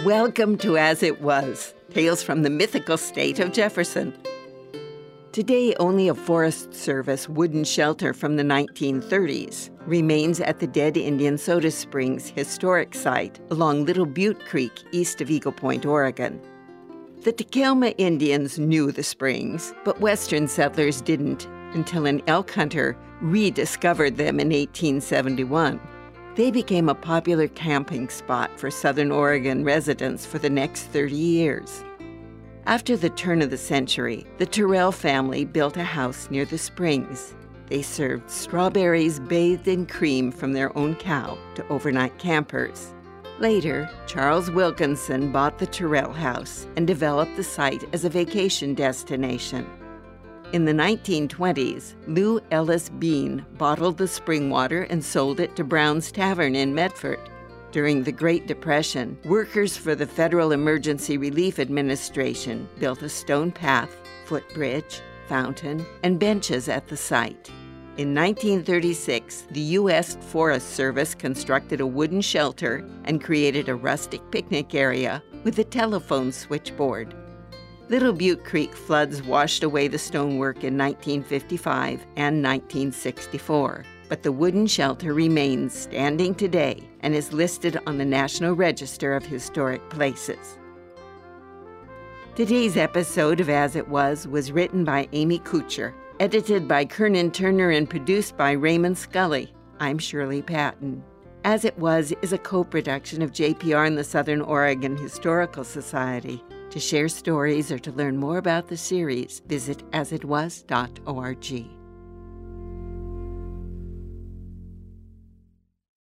Welcome to As It Was, tales from the mythical state of Jefferson. Today, only a Forest Service wooden shelter from the 1930s remains at the Dead Indian Soda Springs historic site along Little Butte Creek east of Eagle Point, Oregon. The Takelma Indians knew the springs, but Western settlers didn't until an elk hunter rediscovered them in 1871. They became a popular camping spot for Southern Oregon residents for the next 30 years. After the turn of the century, the Terrell family built a house near the springs. They served strawberries bathed in cream from their own cow to overnight campers. Later, Charles Wilkinson bought the Terrell house and developed the site as a vacation destination. In the 1920s, Lou Ellis Bean bottled the spring water and sold it to Brown's Tavern in Medford. During the Great Depression, workers for the Federal Emergency Relief Administration built a stone path, footbridge, fountain, and benches at the site. In 1936, the U.S. Forest Service constructed a wooden shelter and created a rustic picnic area with a telephone switchboard. Little Butte Creek floods washed away the stonework in 1955 and 1964, but the wooden shelter remains standing today and is listed on the National Register of Historic Places. Today's episode of As It Was written by Amy Kuchar, edited by Kernan Turner, and produced by Raymond Scully. I'm Shirley Patton. As It Was is a co-production of JPR and the Southern Oregon Historical Society. To share stories or to learn more about the series, visit asitwas.org.